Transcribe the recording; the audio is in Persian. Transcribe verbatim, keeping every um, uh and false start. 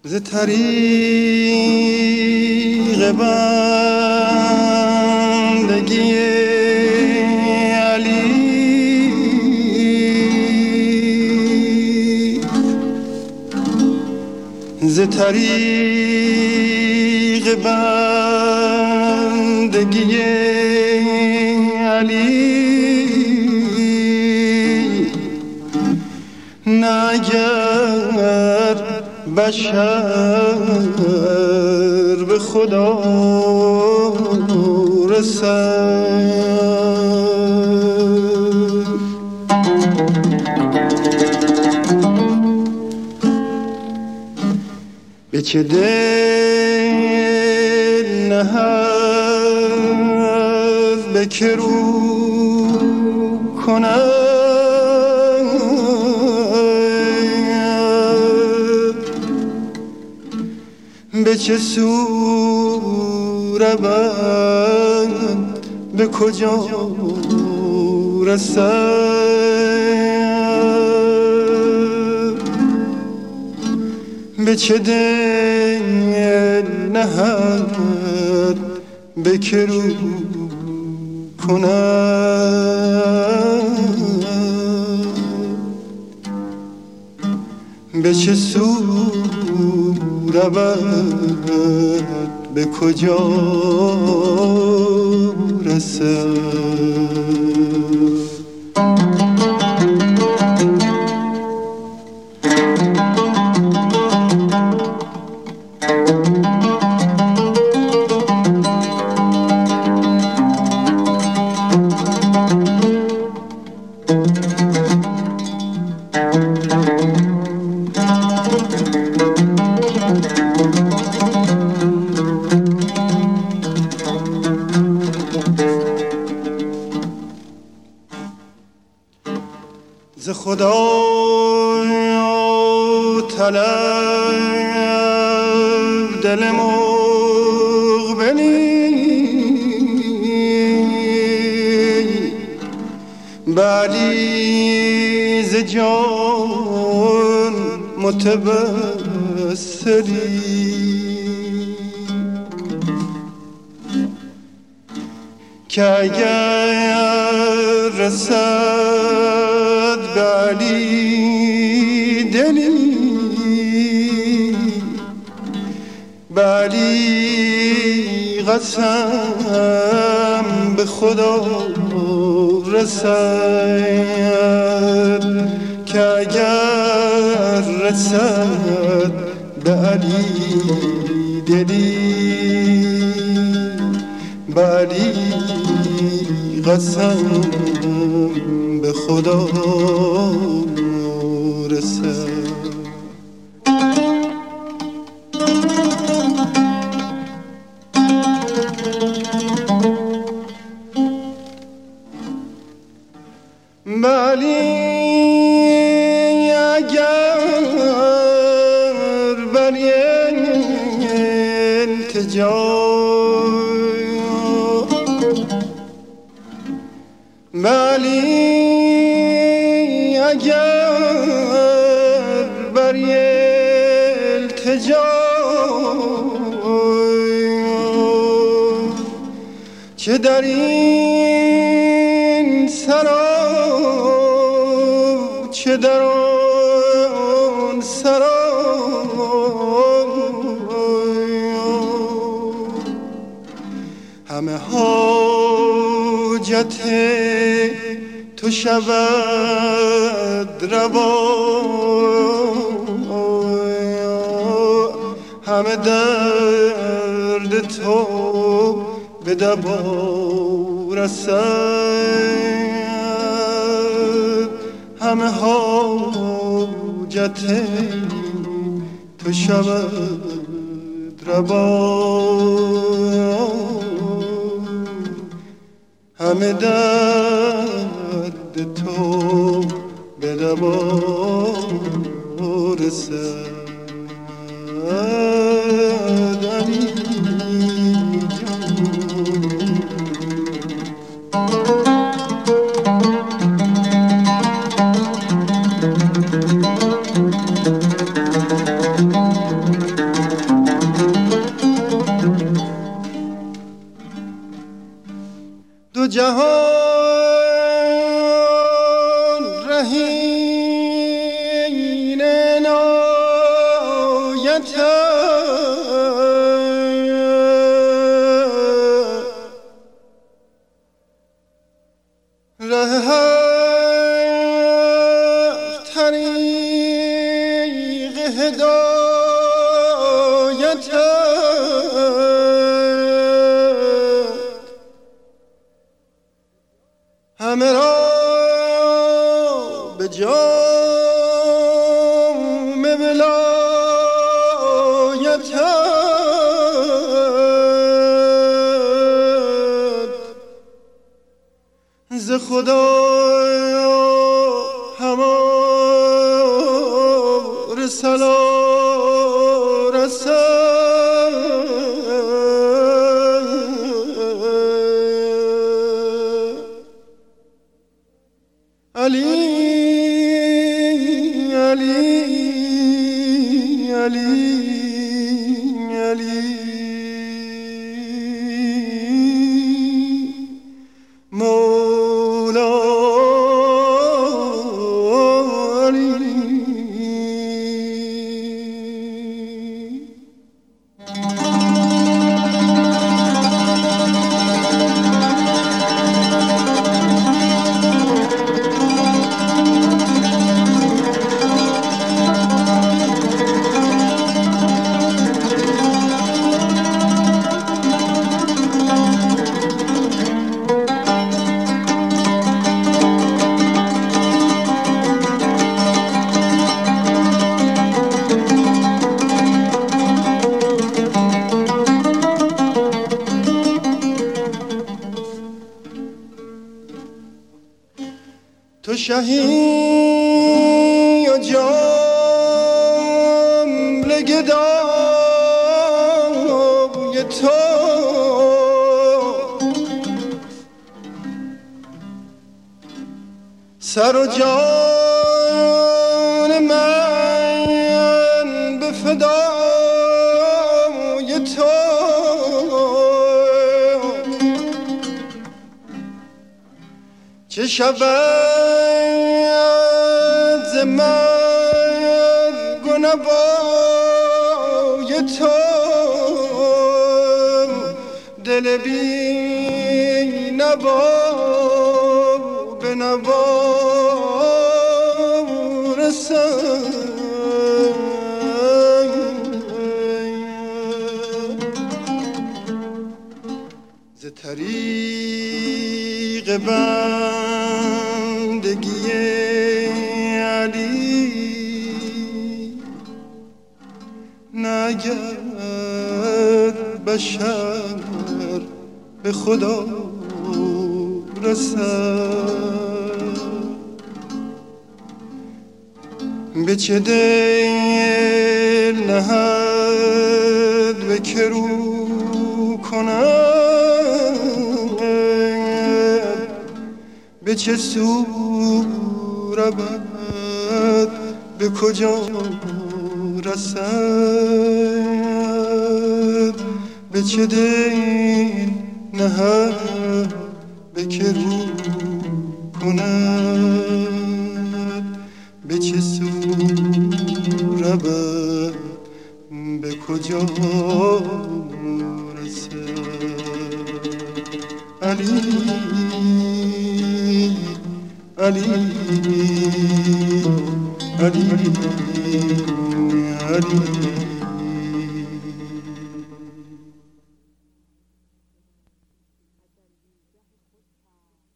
ز طریق بندگی علی ز طریق بندگی علی نگر بشر به خدا رسد به چه دل نهد به که رو کند به چه سو رود به کجا رسد به چه دل نهد به که رو کند به چه سو رود به کجا رسد ز خدا طلب دل مقبلی بلی ز جان متبصری که اگر رسد به علی دلی به علی قسم به خدا رسد که اگر رسد به علی دلی به علی قسم به خدا رسد بلی اگر بری التجا بلی اگر بری التجا چه در این سرا چه در آن سرا همه حاجت تو شود روا همه درد تو به دوا رسد همه حاجت تو شود روا همه درد تو به دوا رسد علی جان شهین عنایت ره طریق هدایت همه را به جام ولایت ز خدا همار سلا رسد علی علی علی علی مولا علی تو شهی و جمله گدای تو سر و جان من به فدای تو چه شود ز مرگ و نوای تو دل بی نوا به نوا رسد ز طریق بندگی علی نگرد بشر به خدا رسد به چه دل نهد به که رو کند به چه سو رود به کجا رسد به چه دل نهد به که رو کند به چه سو رود به کجا رسد علی علی علی علی